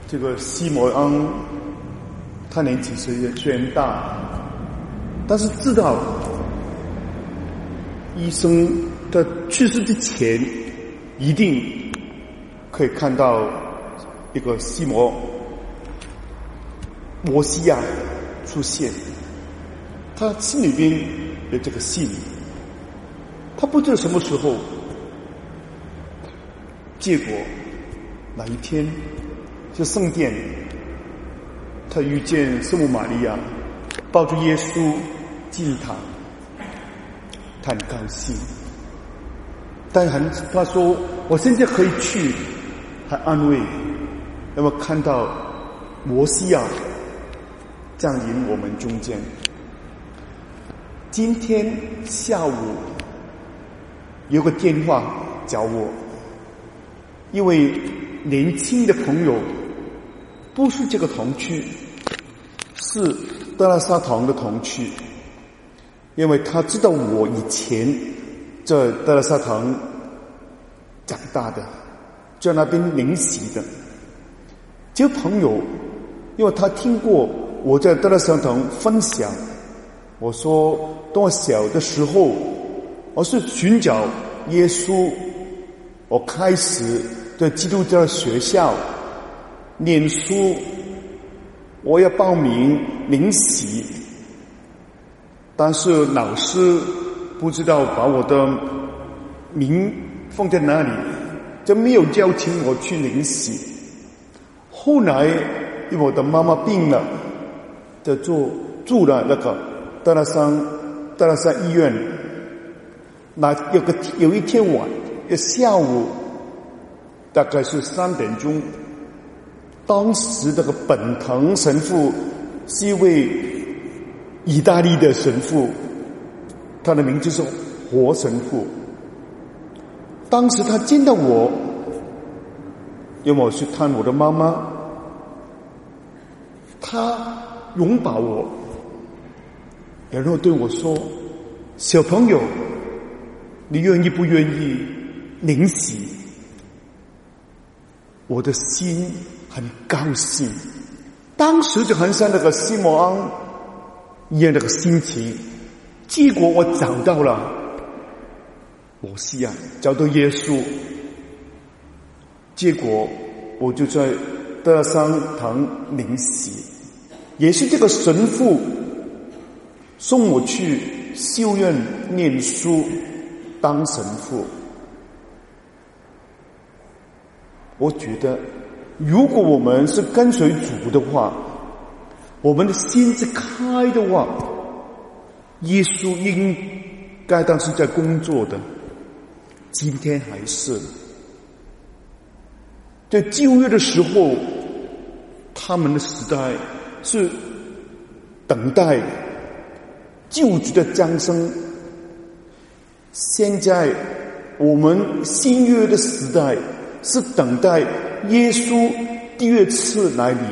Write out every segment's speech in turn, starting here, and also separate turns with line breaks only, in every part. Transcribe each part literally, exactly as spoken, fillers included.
这个西摩昂，他年纪虽然大，但是知道医生的去世之前一定可以看到一个西摩摩西亚出现，他心里边有这个信，他不知道什么时候，结果哪一天就圣殿，他遇见圣母玛利亚，抱着耶稣进堂，他很高兴，但很他说我现在可以去，还安慰，有没有看到摩西亚降临我们中间？今天下午有个电话找我，一位年轻的朋友，不是这个同区，是德拉萨堂的同区，因为他知道我以前在德拉萨堂长大的，在那边灵习的。这个朋友，因为他听过我在德拉萨堂分享，我说当我小的时候，我是寻找耶稣，我开始在基督教学校念书，我要报名灵习，但是老师不知道把我的名放在哪里，就没有邀请我去灵习。后来因为我的妈妈病了，就住住了那个德拉山德拉山医院。那有个有一天晚下午大概是三点钟，当时那个本藤神父是一位意大利的神父，他的名字是活神父。当时他见到我，因为我去探我的妈妈，他拥抱我，然后对我说：“小朋友，你愿意不愿意灵洗？”我的心很高兴，当时就很像那个西摩昂一样那个心情。结果我找到了摩西亚，找到耶稣，结果我就在德拉山堂灵洗，也是这个神父送我去修院念书当神父。我觉得如果我们是跟随主的话，我们的心是开的话，耶稣应该当时在工作的，今天还是在旧约的时候，他们的时代是等待救主的降生，现在我们新约的时代是等待耶稣第二次来临。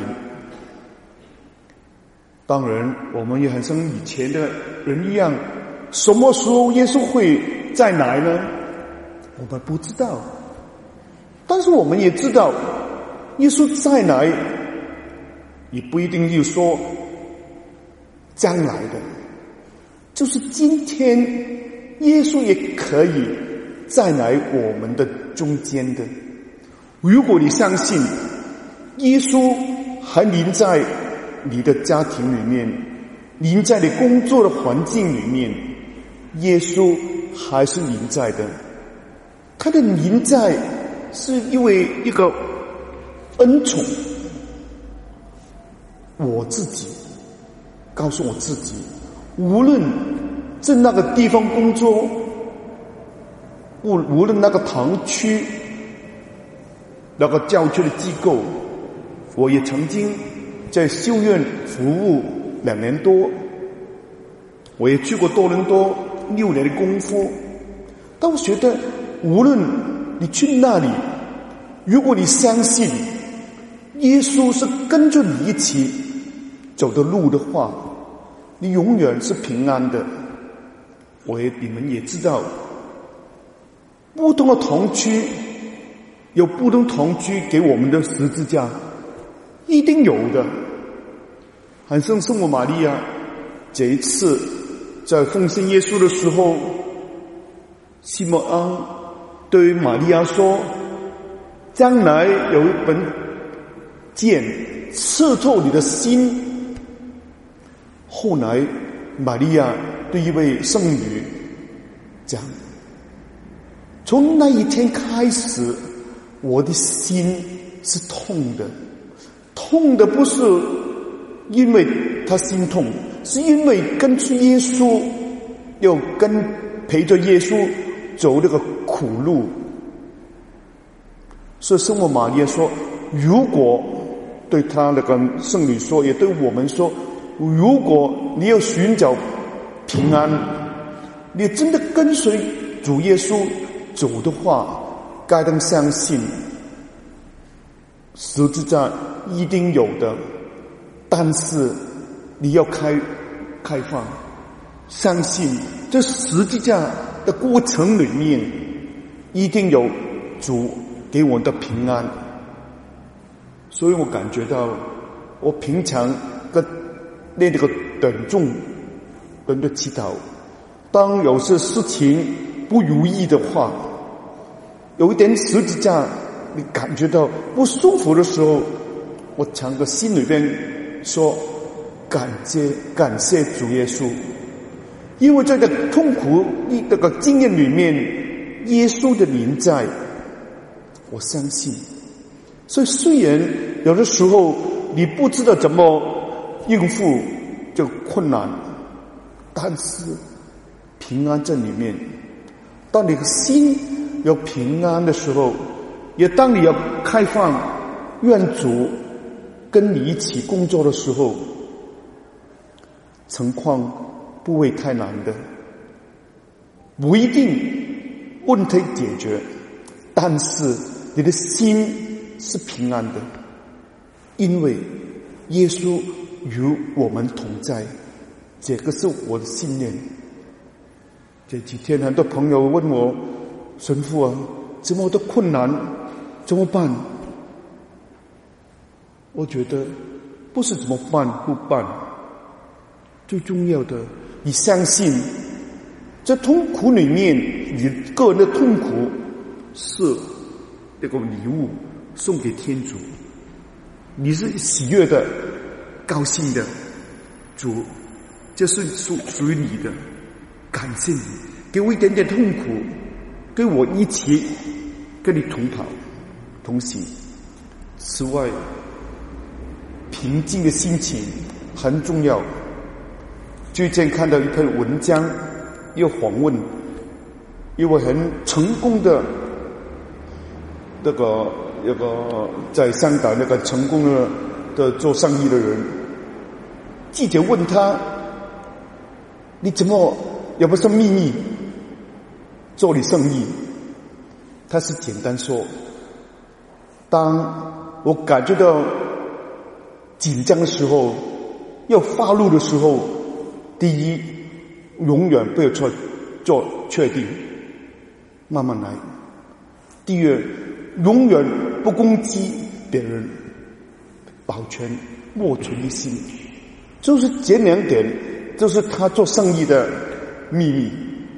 当然我们也很像以前的人一样，什么时候耶稣会再来呢？我们不知道，但是我们也知道耶稣再来也不一定就说将来的，就是今天耶稣也可以再来我们的中间的。如果你相信耶稣还临在你的家庭里面，临在你工作的环境里面，耶稣还是临在的。他的临在是因为一个恩宠，我自己告诉我自己，无论在那个地方工作，无无论那个堂区那个教区的机构，我也曾经在修院服务两年多，我也去过多伦多六年的功夫。但我觉得无论你去那里，如果你相信耶稣是跟着你一起走的路的话，你永远是平安的。我也你们也知道，不同的同区有不同同区给我们的十字架， 一定有的。好像圣母玛利亚这一次在奉献耶稣的时候，西默盎对玛利亚说，将来有一本剑刺透你的心。后来玛利亚对一位圣女讲，从那一天开始，我的心是痛的，痛的不是因为他心痛，是因为跟随耶稣，要跟陪着耶稣走那个苦路。所以圣母玛利亚说，如果对他那个圣女说，也对我们说，如果你要寻找平安，你真的跟随主耶稣走的话，该当相信十字架一定有的，但是你要开开放，相信这十字架的过程里面一定有主给我的平安。所以我感觉到我平常跟练这个等重人的祈祷，当有些事情不如意的话，有一点十字架你感觉到不舒服的时候，我常在心里边说，感谢感谢主耶稣，因为在这个痛苦这个经验里面，耶稣的临在，我相信。所以虽然有的时候你不知道怎么应付这个困难，但是平安在里面。当你的心有平安的时候，也当你要开放愿主跟你一起工作的时候，情况不会太难的，不一定问题解决，但是你的心是平安的，因为耶稣与我们同在，这个是我的信念。这几天很多朋友问我，神父啊，这么多困难怎么办？我觉得不是怎么办不办，最重要的，你相信在痛苦里面，你个人的痛苦是那个礼物送给天主，你是喜悦的高兴的，主这是属属于你的，感谢你给我一点点痛苦，跟我一起跟你同跑同行。此外，平静的心情很重要。最近看到一篇文章，又访问一位很成功的那个那个在香港那个成功的的做生意的人，记者问他，你怎么有没有什么秘密做你生意？他是简单说，当我感觉到紧张的时候，要发怒的时候，第一，永远不要做做确定，慢慢来。第二，永远不攻击别人，保全默存一心。就是这两点，就是他做生意的秘密。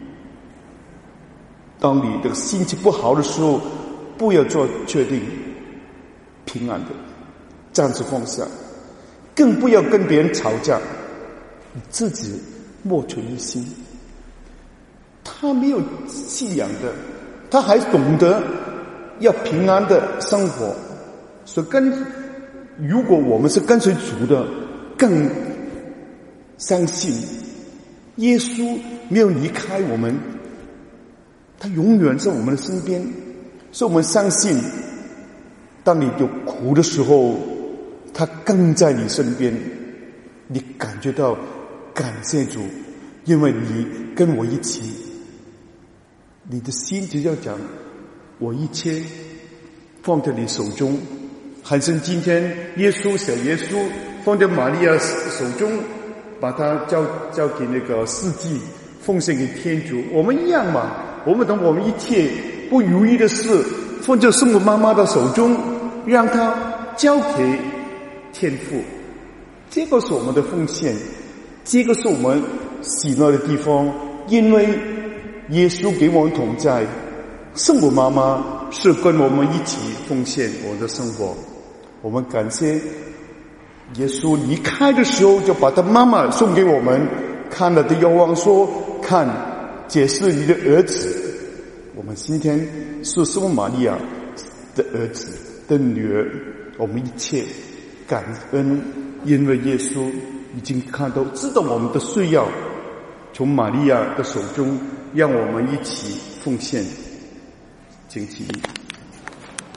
当你的心情不好的时候，不要做确定，平安的暂时放下，更不要跟别人吵架，你自己默存一心。他没有信仰的，他还懂得要平安的生活。所以跟如果我们是跟随主的，更相信耶稣没有离开我们，他永远在我们的身边。所以我们相信，当你有苦的时候，他更在你身边，你感觉到感谢主，因为你跟我一起，你的心就要讲，我一切放在你手中。还是今天耶稣小耶稣放在玛利亚手中，把他交交给那个世纪，奉献给天主。我们一样嘛，我们等我们一切不如意的事放在圣母妈妈的手中，让她交给天父。这个是我们的奉献，这个是我们喜乐的地方，因为耶稣给我们同在，圣母妈妈是跟我们一起奉献我们的生活。我们感谢耶稣离开的时候就把他妈妈送给我们，看了的约望说，看，这是你的儿子。我们今天是圣母玛利亚的儿子的女儿，我们一切感恩，因为耶稣已经看到知道我们的需要，从玛利亚的手中让我们一起奉献。请起立。